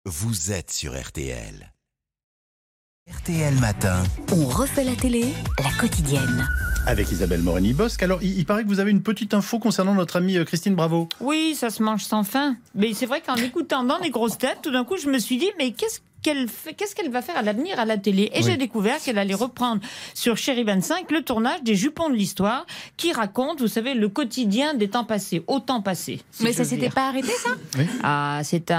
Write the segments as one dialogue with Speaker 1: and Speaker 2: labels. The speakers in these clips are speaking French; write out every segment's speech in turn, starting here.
Speaker 1: Vous êtes sur RTL. RTL Matin.
Speaker 2: On refait la télé, la quotidienne.
Speaker 3: Avec Isabelle Morini-Bosc. Alors, il paraît que vous avez une petite info concernant notre amie Christine Bravo.
Speaker 4: Oui, ça se mange sans fin. Mais c'est vrai qu'en écoutant dans les grosses têtes, tout d'un coup, je me suis dit, mais qu'est-ce qu'elle va faire à l'avenir à la télé? Et j'ai découvert qu'elle allait reprendre sur Chérie 25 le tournage des Jupons de l'Histoire, qui raconte, vous savez, le quotidien des temps passés, au temps passé.
Speaker 5: Mais ça s'était pas arrêté, ça?
Speaker 3: Oui.
Speaker 4: Ah,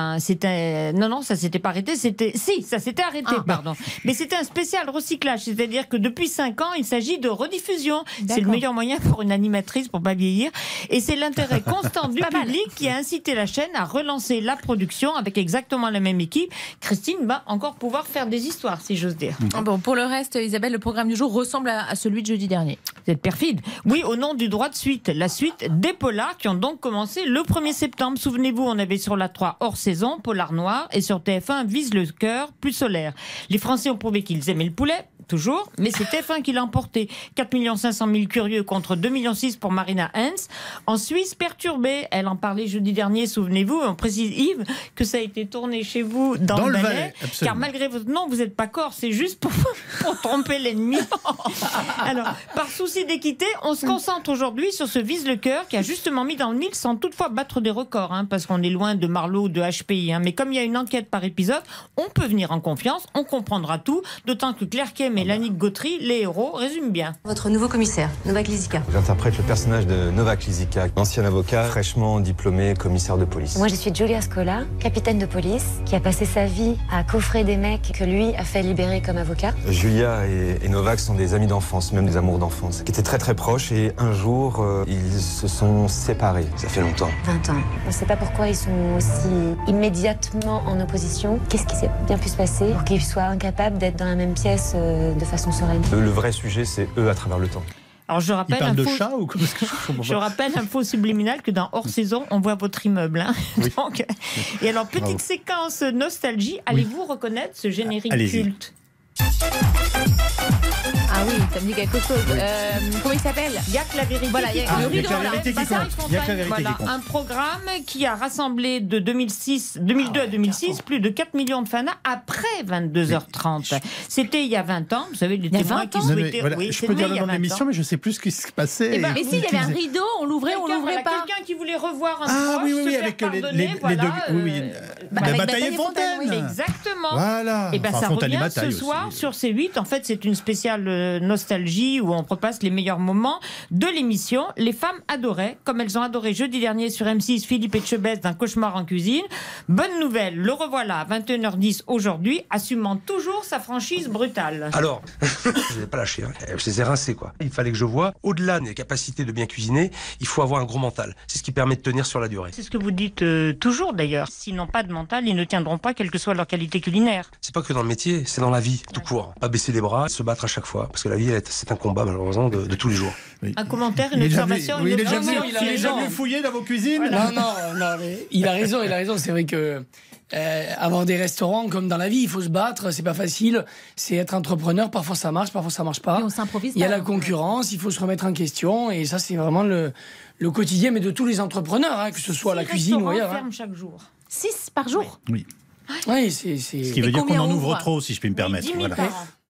Speaker 4: non, ça s'était pas arrêté. Ça s'était arrêté, pardon. Mais c'était un spécial recyclage, c'est-à-dire que depuis 5 ans, il s'agit de rediffusion. C'est le meilleur moyen pour une animatrice pour pas vieillir. Et c'est l'intérêt constant du public qui a incité la chaîne à relancer la production avec exactement la même équipe. Christine va encore pouvoir faire des histoires, si j'ose dire.
Speaker 5: Bon, pour le reste, Isabelle, le programme du jour ressemble à celui de jeudi dernier.
Speaker 4: Vous êtes perfide. Oui, au nom du droit de suite. La suite des polars qui ont donc commencé le 1er septembre. Souvenez-vous, on avait sur la 3 hors saison, Polar Noir, et sur TF1, Vise le cœur, plus solaire. Les Français ont prouvé qu'ils aimaient le poulet. Toujours, mais c'est TF1 qui l'a emporté. 4 500 000 curieux contre 2,6 millions pour Marina Hens. En Suisse, perturbée, elle en parlait jeudi dernier, souvenez-vous, on précise Yves, que ça a été tourné chez vous dans le Valais. Car malgré votre nom, vous n'êtes pas corse, c'est juste pour tromper l'ennemi. Alors, par souci d'équité, on se concentre aujourd'hui sur ce Vise le cœur qui a justement mis dans le mille sans toutefois battre des records, parce qu'on est loin de Marlowe ou de HPI. Mais comme il y a une enquête par épisode, on peut venir en confiance, on comprendra tout, d'autant que Claire Kem et Lannick Gautry, les héros, résument bien.
Speaker 6: Votre nouveau commissaire, Novak Lisicka.
Speaker 7: J'interprète le personnage de Novak Lisicka, ancien avocat, fraîchement diplômé commissaire de police.
Speaker 8: Moi, je suis Julia Scola, capitaine de police, qui a passé sa vie à coffrer des mecs que lui a fait libérer comme avocat.
Speaker 7: Julia et Novak sont des amis d'enfance, même des amours d'enfance, qui étaient très très proches et un jour, ils se sont séparés. Ça fait longtemps.
Speaker 8: 20 ans. On ne sait pas pourquoi ils sont aussi immédiatement en opposition. Qu'est-ce qui s'est bien pu se passer pour qu'ils soient incapables d'être dans la même pièce de façon sereine?
Speaker 7: Le vrai sujet, c'est eux à travers le temps.
Speaker 4: Alors je rappelle,
Speaker 3: Il parle de chat ou quoi?
Speaker 4: Je rappelle info subliminale que dans Hors Saison, on voit votre immeuble.
Speaker 3: Oui.
Speaker 4: Donc, et alors, petite séquence nostalgie, allez-vous reconnaître ce générique culte?
Speaker 5: Ah oui, ça me dit quelque chose. Comment il s'appelle?
Speaker 4: Il y a que la vérité.
Speaker 5: Voilà, il y a le rideau, là.
Speaker 4: Un programme qui a rassemblé de 2002 à 2006 plus de 4 millions de fans après 22h30. C'était il y a 20 ans. Vous savez, les témoins qui souhaitaient...
Speaker 3: Voilà,
Speaker 4: oui,
Speaker 3: je peux dire le nom de l'émission, mais je ne sais plus ce qui se passait.
Speaker 5: Mais si, il y avait un rideau, on l'ouvrait ou on l'ouvrait pas.
Speaker 4: Quelqu'un qui voulait revoir un
Speaker 3: Ah
Speaker 4: proche,
Speaker 3: oui,
Speaker 4: se faire
Speaker 3: avec
Speaker 4: pardonner,
Speaker 3: les deux... La bataille et Fontaine.
Speaker 4: Exactement.
Speaker 3: Voilà.
Speaker 4: Et ça revient ce soir sur C8. En fait, c'est une spéciale nostalgie où on repasse les meilleurs moments de l'émission. Les femmes adoraient, comme elles ont adoré jeudi dernier sur M6, Philippe Etchebest d'un cauchemar en cuisine. Bonne nouvelle, le revoilà à 21h10 aujourd'hui, assumant toujours sa franchise brutale.
Speaker 9: Alors, je ne les ai pas lâchés, je les ai rincés, quoi. Il fallait que je voie, au-delà des capacités de bien cuisiner, il faut avoir un gros mental. C'est ce qui permet de tenir sur la durée.
Speaker 4: C'est ce que vous dites toujours d'ailleurs. S'ils n'ont pas de mental, ils ne tiendront pas, quelle que soit leur qualité culinaire.
Speaker 9: C'est pas que dans le métier, c'est dans la vie, tout court. Pas baisser les bras, se battre à chaque fois. Parce que la vie, c'est un combat, malheureusement, de tous les jours.
Speaker 4: Oui. Un commentaire, une observation,
Speaker 3: il est déjà venu fouiller dans vos cuisines.
Speaker 10: Voilà. Non, mais il a raison. C'est vrai que avoir des restaurants, comme dans la vie, il faut se battre, c'est pas facile. C'est être entrepreneur, parfois ça marche pas.
Speaker 5: Et on s'improvise.
Speaker 10: Il y a la concurrence, il faut se remettre en question, et ça, c'est vraiment le quotidien, mais de tous les entrepreneurs, que ce soit à la cuisine ou ailleurs.
Speaker 4: Ferment chaque jour.
Speaker 5: 6 par jour?
Speaker 3: Oui.
Speaker 10: Oui, c'est...
Speaker 3: Ce qui veut dire qu'on en ouvre trop, si je puis me permettre.
Speaker 4: 10 000 par an.